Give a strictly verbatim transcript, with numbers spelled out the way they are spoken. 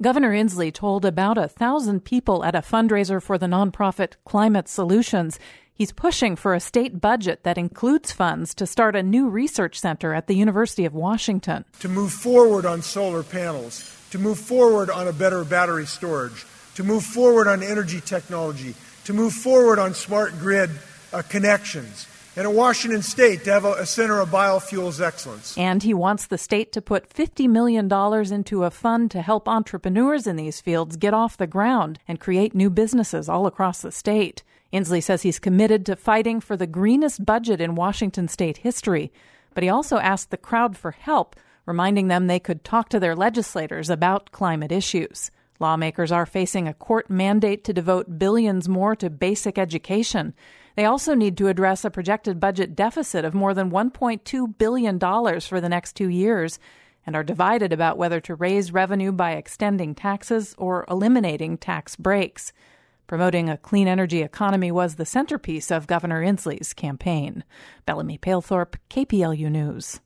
Governor Inslee told about a thousand people at a fundraiser for the nonprofit Climate Solutions. He's pushing for a state budget that includes funds to start a new research center at the University of Washington. To move forward on solar panels, to move forward on a better battery storage, to move forward on energy technology, to move forward on smart grid uh, connections. And at Washington State, to have a, a center of biofuels excellence. And he wants the state to put fifty million dollars into a fund to help entrepreneurs in these fields get off the ground and create new businesses all across the state. Inslee says he's committed to fighting for the greenest budget in Washington state history. But he also asked the crowd for help, reminding them they could talk to their legislators about climate issues. Lawmakers are facing a court mandate to devote billions more to basic education. They also need to address a projected budget deficit of more than one point two billion dollars for the next two years and are divided about whether to raise revenue by extending taxes or eliminating tax breaks. Promoting a clean energy economy was the centerpiece of Governor Inslee's campaign. Bellamy Palethorpe, K P L U News.